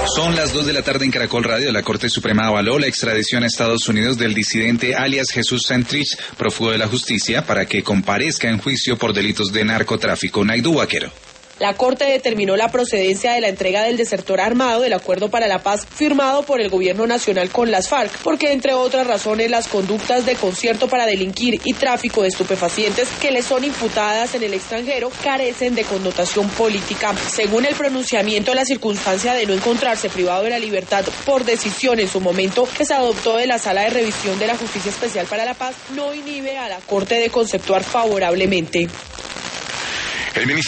Son las 2 de la tarde en Caracol Radio. La Corte Suprema avaló la extradición a Estados Unidos del disidente alias Jesús Santrich, prófugo de la justicia, para que comparezca en juicio por delitos de narcotráfico. Naidu Vaquero. La Corte determinó la procedencia de la entrega del desertor armado del Acuerdo para la Paz firmado por el Gobierno Nacional con las FARC, porque entre otras razones las conductas de concierto para delinquir y tráfico de estupefacientes que le son imputadas en el extranjero carecen de connotación política. Según el pronunciamiento, la circunstancia de no encontrarse privado de la libertad por decisión en su momento que se adoptó de la Sala de Revisión de la Justicia Especial para la Paz no inhibe a la Corte de conceptuar favorablemente.